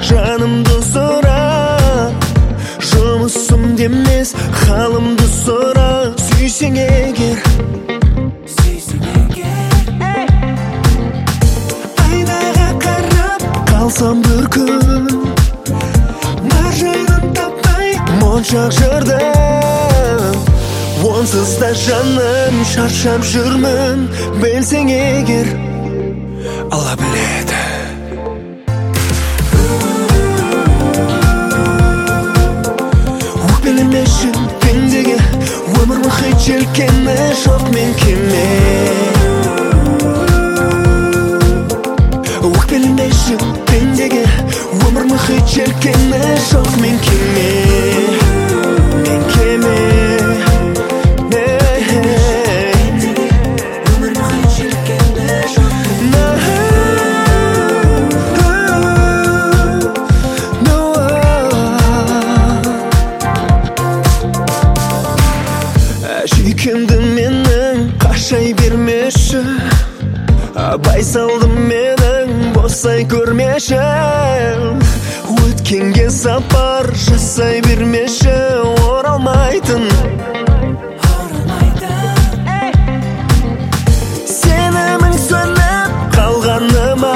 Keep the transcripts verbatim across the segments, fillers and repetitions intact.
жанымды сұра, жұмысым демес халымды сұра. Сүйсең егер, айнаға қарап қалсам бір күн, бар жайын таппай моншақ жырдым. Онсыз да жаным шаршап жүрмін, білсең егер, Алла біледі. Өкпелемеші пендеге, өмір мұхит желкені жоқ мен кеме. Өкпелемеші пендеге, өмір мұхит желкені жоқ мен кеме. Мен кеме. Сүйкімді менің қашай бермеші, байсалдым менің босай көрмеші. Өткенге сапар жасай бермеші, оралмайтын. Сенімің сөніп қалғаныма,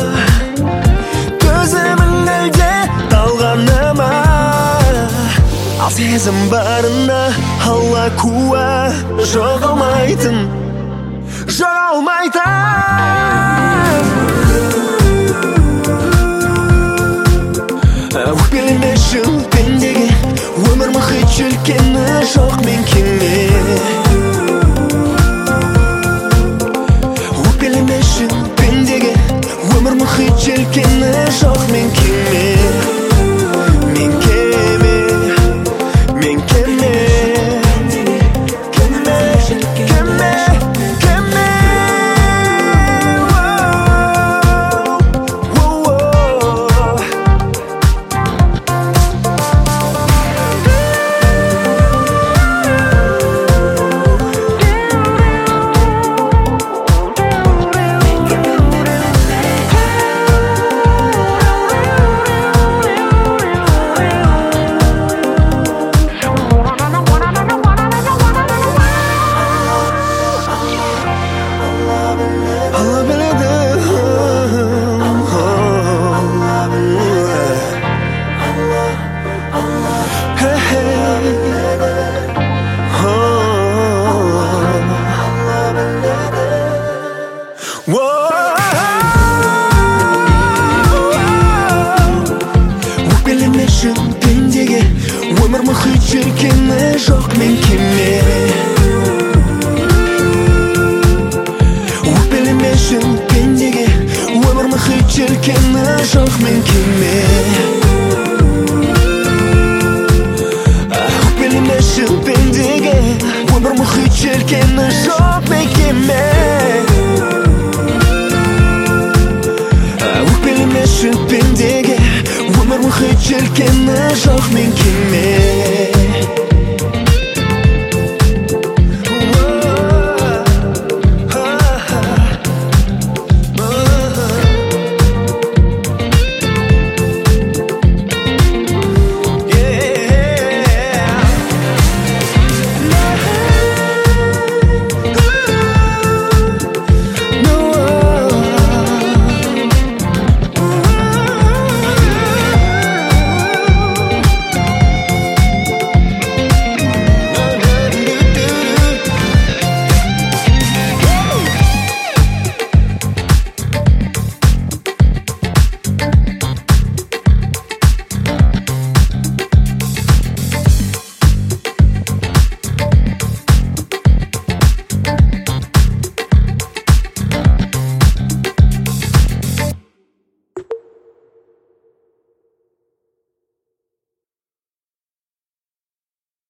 көзімің әлде талғаныма. Ал сезім барына Алла куә, жоғалмайтын, жоғалмайтын. Өкпелемеші пендеге, өмір мұхит желкені жоқ мен кеме. Өкпелемеші пендеге, өмір мұхит желкені жоқ мен кеме. Мен кеме, мен кеме. Өкпелемеші пендеге, өмір мұхит желкені жоқ мен кеме. Өкпелемеші пендеге, өмір мұхит желкені жоқ мен кеме. Өкпелемеші пендеге, өмір мұхит желкені жоқ мен кеме. Өкпелемеші пендеге, өмір мұхит желкені